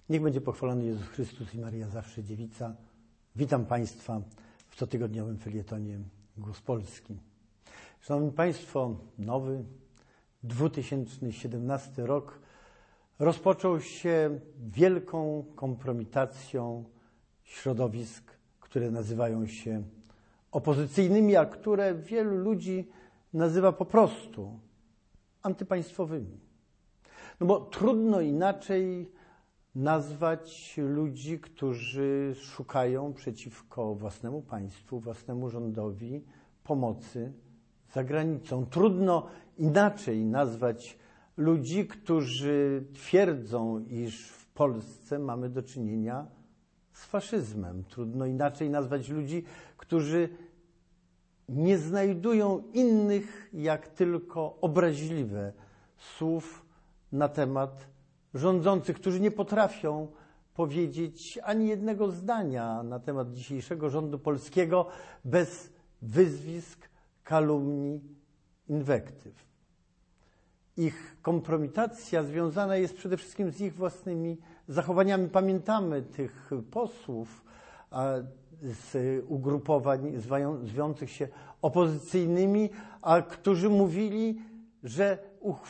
Niech będzie pochwalony Jezus Chrystus i Maryja zawsze dziewica. Witam Państwa w cotygodniowym felietonie Głos Polski. Szanowni Państwo, nowy 2017 rok rozpoczął się wielką kompromitacją środowisk, które nazywają się opozycyjnymi, a które wielu ludzi nazywa po prostu antypaństwowymi. No bo trudno inaczej nazwać ludzi, którzy szukają przeciwko własnemu państwu, własnemu rządowi pomocy za granicą. Trudno inaczej nazwać ludzi, którzy twierdzą, iż w Polsce mamy do czynienia z faszyzmem. Trudno inaczej nazwać ludzi, którzy nie znajdują innych jak tylko obraźliwe słów na temat rządzących, którzy nie potrafią powiedzieć ani jednego zdania na temat dzisiejszego rządu polskiego bez wyzwisk, kalumnii, inwektyw. Ich kompromitacja związana jest przede wszystkim z ich własnymi zachowaniami. Pamiętamy tych posłów z ugrupowań zwiących się opozycyjnymi, a którzy mówili, że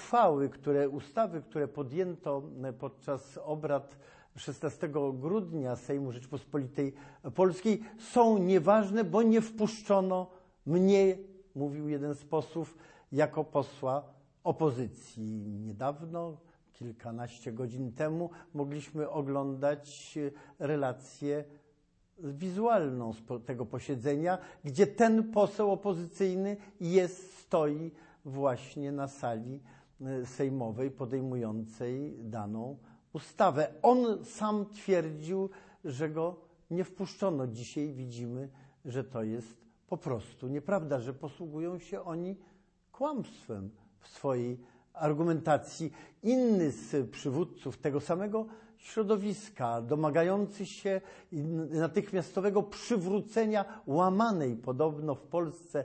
ustawy, które podjęto podczas obrad 16 grudnia Sejmu Rzeczypospolitej Polskiej, są nieważne, bo nie wpuszczono mnie, mówił jeden z posłów, jako posła opozycji. Niedawno, kilkanaście godzin temu, mogliśmy oglądać relację wizualną z tego posiedzenia, gdzie ten poseł opozycyjny stoi właśnie na sali sejmowej podejmującej daną ustawę. On sam twierdził, że go nie wpuszczono. Dzisiaj widzimy, że to jest po prostu nieprawda, że posługują się oni kłamstwem w swojej argumentacji. Inny z przywódców tego samego środowiska, domagający się natychmiastowego przywrócenia łamanej podobno w Polsce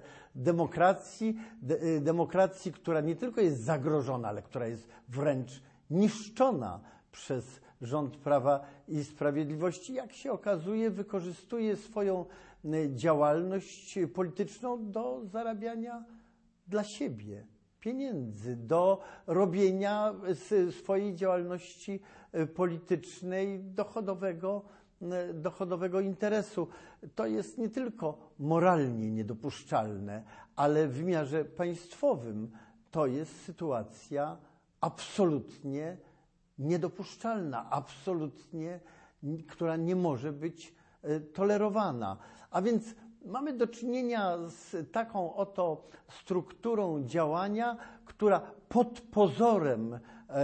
demokracji, która nie tylko jest zagrożona, ale która jest wręcz niszczona przez rząd Prawa i Sprawiedliwości, jak się okazuje, wykorzystuje swoją działalność polityczną do zarabiania dla siebie pieniędzy, do robienia swojej działalności politycznej dochodowego interesu. To jest nie tylko moralnie niedopuszczalne, ale w wymiarze państwowym to jest sytuacja absolutnie niedopuszczalna, absolutnie, która nie może być tolerowana. A więc mamy do czynienia z taką oto strukturą działania, która pod pozorem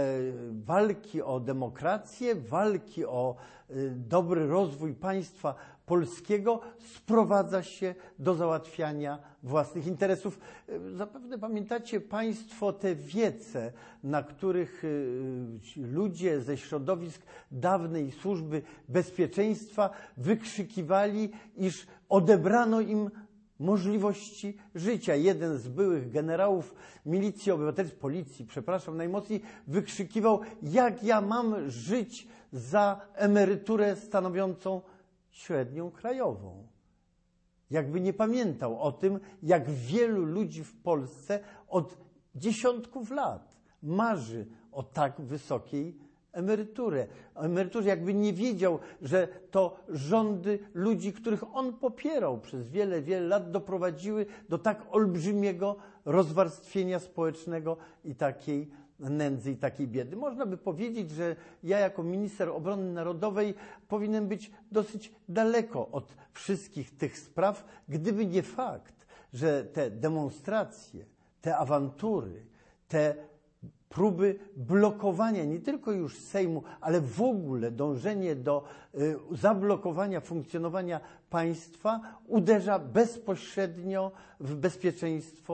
walki o demokrację, walki o dobry rozwój państwa polskiego sprowadza się do załatwiania własnych interesów. Zapewne pamiętacie Państwo te wiece, na których ludzie ze środowisk dawnej Służby Bezpieczeństwa wykrzykiwali, iż odebrano im możliwości życia. Jeden z byłych generałów milicji obywatelskiej, policji, najmocniej wykrzykiwał: jak ja mam żyć za emeryturę stanowiącą średnią krajową. Jakby nie pamiętał o tym, jak wielu ludzi w Polsce od dziesiątków lat marzy o tak wysokiej emeryturze. Jakby nie wiedział, że to rządy ludzi, których on popierał przez wiele, wiele lat, doprowadziły do tak olbrzymiego rozwarstwienia społecznego i takiej nędzy i takiej biedy. Można by powiedzieć, że ja jako minister obrony narodowej powinien być dosyć daleko od wszystkich tych spraw, gdyby nie fakt, że te demonstracje, te awantury, te próby blokowania nie tylko już Sejmu, ale w ogóle dążenie do zablokowania funkcjonowania państwa uderza bezpośrednio w bezpieczeństwo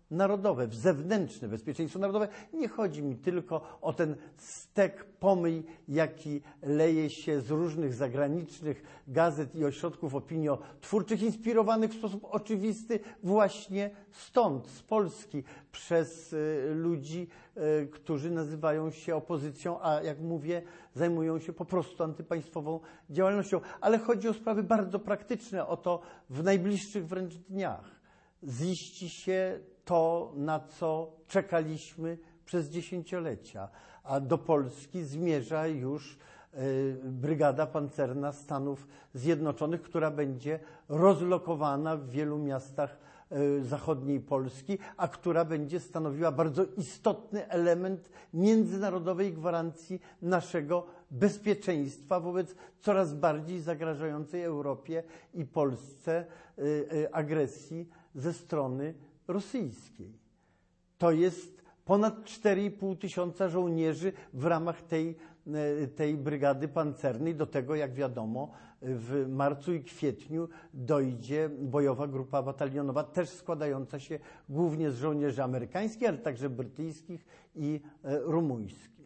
narodowe, w zewnętrzne bezpieczeństwo narodowe. Nie chodzi mi tylko o ten stek, pomyj, jaki leje się z różnych zagranicznych gazet i ośrodków opiniotwórczych, inspirowanych w sposób oczywisty właśnie stąd, z Polski, przez ludzi, którzy nazywają się opozycją, a jak mówię, zajmują się po prostu antypaństwową działalnością. Ale chodzi o sprawy bardzo praktyczne, o to w najbliższych wręcz dniach ziści się to, na co czekaliśmy przez dziesięciolecia, a do Polski zmierza już Brygada Pancerna Stanów Zjednoczonych, która będzie rozlokowana w wielu miastach zachodniej Polski, a która będzie stanowiła bardzo istotny element międzynarodowej gwarancji naszego bezpieczeństwa wobec coraz bardziej zagrażającej Europie i Polsce agresji ze strony rosyjskiej. To jest ponad 4,5 tysiąca żołnierzy w ramach tej brygady pancernej. Do tego, jak wiadomo, w marcu i kwietniu dojdzie bojowa grupa batalionowa, też składająca się głównie z żołnierzy amerykańskich, ale także brytyjskich i rumuńskich.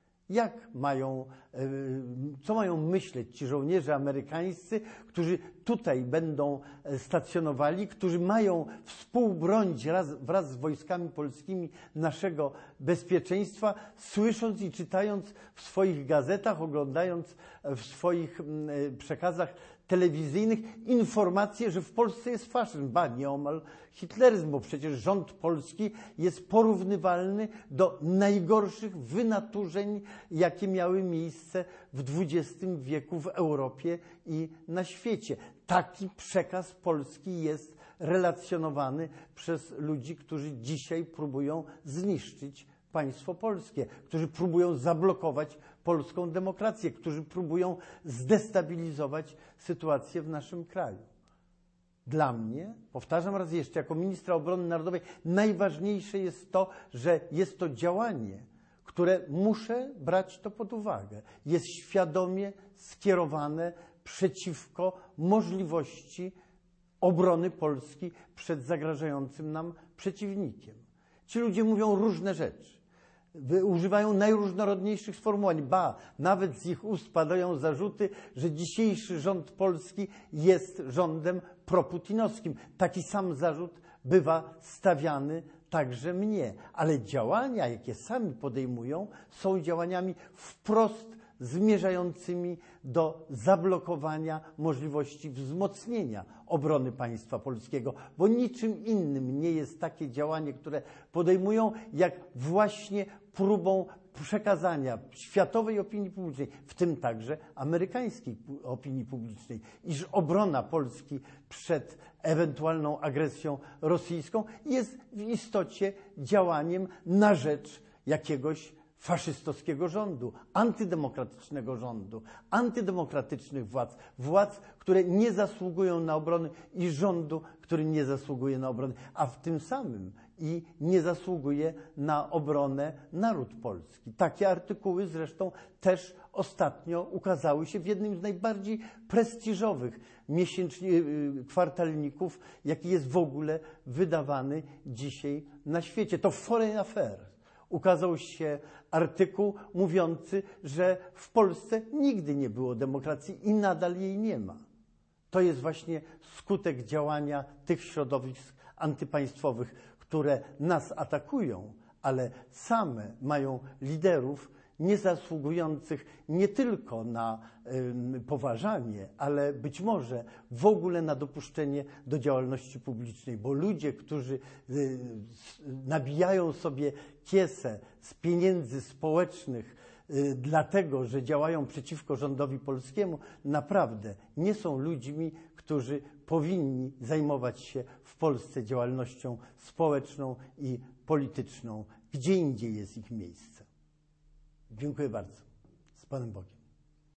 Co mają myśleć ci żołnierze amerykańscy, którzy tutaj będą stacjonowali, którzy mają współbronić wraz z wojskami polskimi naszego bezpieczeństwa, słysząc i czytając w swoich gazetach, oglądając w swoich przekazach telewizyjnych informacje, że w Polsce jest faszyzm, ba nieomal hitleryzm, bo przecież rząd polski jest porównywalny do najgorszych wynaturzeń, jakie miały miejsce w XX wieku w Europie i na świecie. Taki przekaz polski jest relacjonowany przez ludzi, którzy dzisiaj próbują zniszczyć państwo polskie, którzy próbują zablokować polską demokrację, którzy próbują zdestabilizować sytuację w naszym kraju. Dla mnie, powtarzam raz jeszcze, jako ministra obrony narodowej, najważniejsze jest to, że jest to działanie, które muszę brać to pod uwagę. Jest świadomie skierowane przeciwko możliwości obrony Polski przed zagrażającym nam przeciwnikiem. Ci ludzie mówią różne rzeczy. Używają najróżnorodniejszych sformułowań. Ba, nawet z ich ust padają zarzuty, że dzisiejszy rząd polski jest rządem proputinowskim. Taki sam zarzut bywa stawiany także mnie. Ale działania, jakie sami podejmują, są działaniami wprost zmierzającymi do zablokowania możliwości wzmocnienia obrony państwa polskiego, bo niczym innym nie jest takie działanie, które podejmują, jak właśnie próbą przekazania światowej opinii publicznej, w tym także amerykańskiej opinii publicznej, iż obrona Polski przed ewentualną agresją rosyjską jest w istocie działaniem na rzecz jakiegoś faszystowskiego rządu, antydemokratycznego rządu, antydemokratycznych władz, które nie zasługują na obronę i rządu, który nie zasługuje na obronę, a w tym samym i nie zasługuje na obronę naród polski. Takie artykuły zresztą też ostatnio ukazały się w jednym z najbardziej prestiżowych kwartalników, jaki jest w ogóle wydawany dzisiaj na świecie. To Foreign Affairs. Ukazał się artykuł mówiący, że w Polsce nigdy nie było demokracji i nadal jej nie ma. To jest właśnie skutek działania tych środowisk antypaństwowych, które nas atakują, ale same mają liderów niezasługujących nie tylko na poważanie, ale być może w ogóle na dopuszczenie do działalności publicznej, bo ludzie, którzy nabijają sobie kiesę z pieniędzy społecznych dlatego, że działają przeciwko rządowi polskiemu, naprawdę nie są ludźmi, którzy powinni zajmować się w Polsce działalnością społeczną i polityczną. Gdzie indziej jest ich miejsce. Dziękuję bardzo. Z Panem Bogiem.